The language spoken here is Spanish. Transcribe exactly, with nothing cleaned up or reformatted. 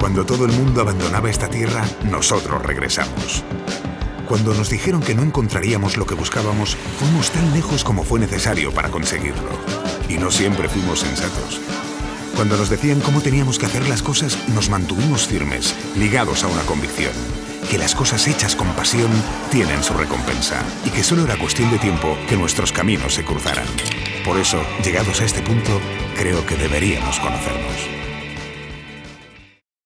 Cuando todo el mundo abandonaba esta tierra, nosotros regresamos. Cuando nos dijeron que no encontraríamos lo que buscábamos, fuimos tan lejos como fue necesario para conseguirlo. Y no siempre fuimos sensatos. Cuando nos decían cómo teníamos que hacer las cosas, nos mantuvimos firmes, ligados a una convicción: que las cosas hechas con pasión tienen su recompensa y que solo era cuestión de tiempo que nuestros caminos se cruzaran. Por eso, llegados a este punto, creo que deberíamos conocernos.